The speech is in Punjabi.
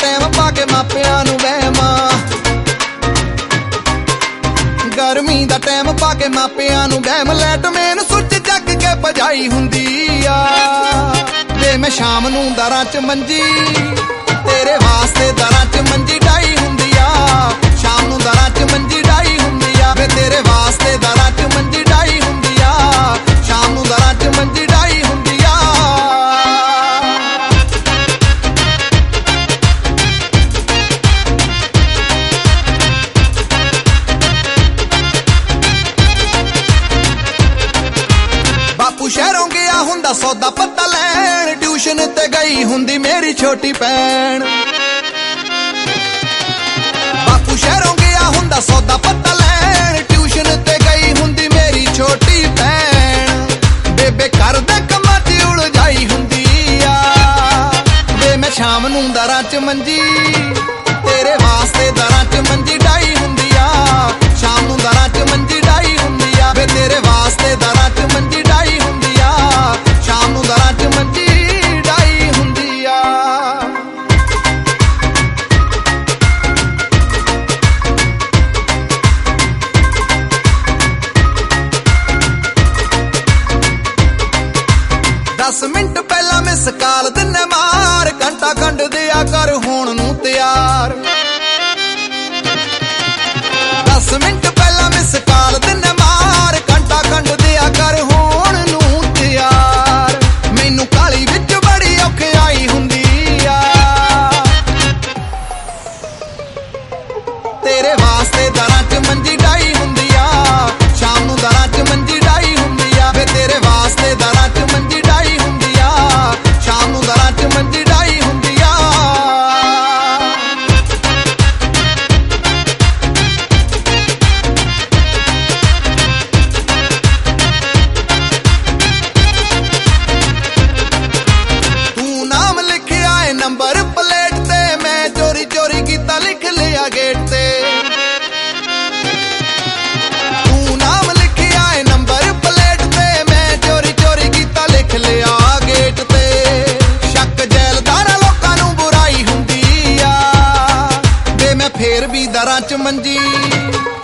ਟਾਈਮ ਪਾ ਕੇ ਮਾਪਿਆਂ ਨੂੰ ਵਹਿਮਾਂ, ਗਰਮੀ ਦਾ ਟਾਈਮ ਪਾ ਕੇ ਮਾਪਿਆਂ ਨੂੰ ਵਹਿਮ। ਲੈਟ ਮੇਨ ਸੁੱਚ ਚੱਕ ਕੇ ਭਜਾਈ ਹੁੰਦੀ ਆ ਵੇ ਮੈਂ ਸ਼ਾਮ ਨੂੰ ਦਰਾਂ ਚ ਮੰਜੀ, ਤੇਰੇ ਵਾਸਤੇ ਦਰਾਂ ਚ ਮੰਜੀ ਡਾਈ ਹੁੰਦੀ ਆ। ਸ਼ਾਮ ਨੂੰ ਦਰਾਂ ਚ ਮੰਜੀ ਡਾਈ ਹੁੰਦੀ ਆ ਵੇ ਤੇਰੇ ਵਾਸਤੇ ਦਰਾਂ ਚ ਮੰਜੀ ਡਾਈ ਹੁੰਦੀ ਆ। ਸ਼ਾਮ ਨੂੰ ਦਰਾਂ ਚ ਮੰਜੀ ਡਾਈ ਹੁੰਦੀ ਆ। ਬਾਪੂ ਸ਼ਹਿਰੋਂ ਗਿਆ ਹੁੰਦਾ ਸੌਦਾ ਪੱਤਾ ਲੈਣ, ਟਿਊਸ਼ਨ ਤੇ ਗਈ ਹੁੰਦੀ ਮੇਰੀ ਛੋਟੀ ਭੈਣ। ਬਾਪੂ ਸ਼ਹਿਰੋਂ ਗਿਆ ਹੁੰਦਾ ਸੌਦਾ ਪੱਤਾ ਲੈਣ, ਟਿਊਸ਼ਨ ਤੇ ਗਈ ਹੁੰਦੀ ਮੇਰੀ ਛੋਟੀ ਭੈਣ। ਬੇਬੇ ਘਰ ਦੇ ਕੰਮਾਂ 'ਚ ਉਲਝਾਈ ਹੁੰਦੀ ਆ ਵੇ ਮੈਂ ਸ਼ਾਮ ਨੂੰ ਦਰਾਂ 'ਚ ਮੰਜੀ, ਤੇਰੇ ਵਾਸਤੇ ਦਰਾਂ 'ਚ ਮੰਜੀ ਡਾਈ ਹੁੰਦੀ ਆ। ਸ਼ਾਮ ਨੂੰ ਦਰਾਂ 'ਚ ਮੰਜੀ ਡਾਈ ਹੁੰਦੀ ਆ ਵੇ ਤੇਰੇ ਵਾਸਤੇ ਦਰਾਂ 'ਚ ਮੰਜੀ ਡਾਈ ਹੁੰਦੀ ਆ। ਸ਼ਾਮ ਨੂੰ ਦਰਾਂ 'ਚ ਮੰਜੀ ਡਾਈ ਹੁੰਦੀ ਆ। ਦਸ ਮਿੰਟ ਪਹਿਲਾਂ ਮਿਸ ਕਾਲ ਦਿਨੇ ਮਾਰ, ਘੰਟਾ ਕੰਢ ਦਿਆ ਕਰ ਹੋਣ ਨੂੰ ਤਿਆਰ। 10 ਮਿੰਟ ਪਹਿਲਾਂ ਮਿਸ ਕਾਲ ਦਿਨੇ ਮਾਰ, ਘੰਟਾ ਕੰਢ ਦਿਆ ਕਰ ਹੋਣ ਨੂੰ ਤਿਆਰ। ਮੈਨੂੰ ਕਾਲੀ ਵਿੱਚ ਬੜੀ ਔਖਿਆਈ ਹੁੰਦੀ ਆ ਤੇਰੇ ਵਾਸਤੇ ਦਰਾਂ 'ਚ ਮੰਜੀ ਡਾਈ ਹੁੰਦੀ ਆ। ਸ਼ਾਮ ਨੂੰ ਦਰਾਂ 'ਚ ਮੰਜੀ ਡਾਈ ਹੁੰਦੀ ਆ ਵੇ ਤੇਰੇ ਵਾਸਤੇ ਦਰਾਂ 'ਚ ਮੰਜੀ ਡਾਈ ਹੁੰਦੀ ਆ। ਸ਼ਾਮ ਨੂੰ ਦਰਾਂ 'ਚ ਮੰਜੀ ਡਾਈ ਹੁੰਦੀ ਆ। ਤੂੰ ਨਾਮ ਲਿਖਿਆ ਏ ਨੰਬਰ ਪਲੇਟ ਤੇ, ਮੈਂ ਚੋਰੀ ਚੋਰੀ ਕੀਤਾ ਲਿਖ ਲਿਆ ਗੇਟ ਤੇ। ਤੂੰ ਨਾਮ ਲਿਖਿਆ ਏ ਨੰਬਰ ਪਲੇਟ ਤੇ, ਮੈਂ ਚੋਰੀ ਚੋਰੀ ਕੀਤਾ ਲਿਖ ਲਿਆ ਗੇਟ ਤੇ। ਸ਼ੱਕ ਜੈਲਦਾਰਾਂ ਲੋਕਾਂ ਨੂੰ ਬੁਰਾਈ ਹੁੰਦੀ ਆ ਵੇ ਮੈਂ ਫੇਰ ਵੀ ਦਰਾਂ 'ਚ ਮੰਜੀ,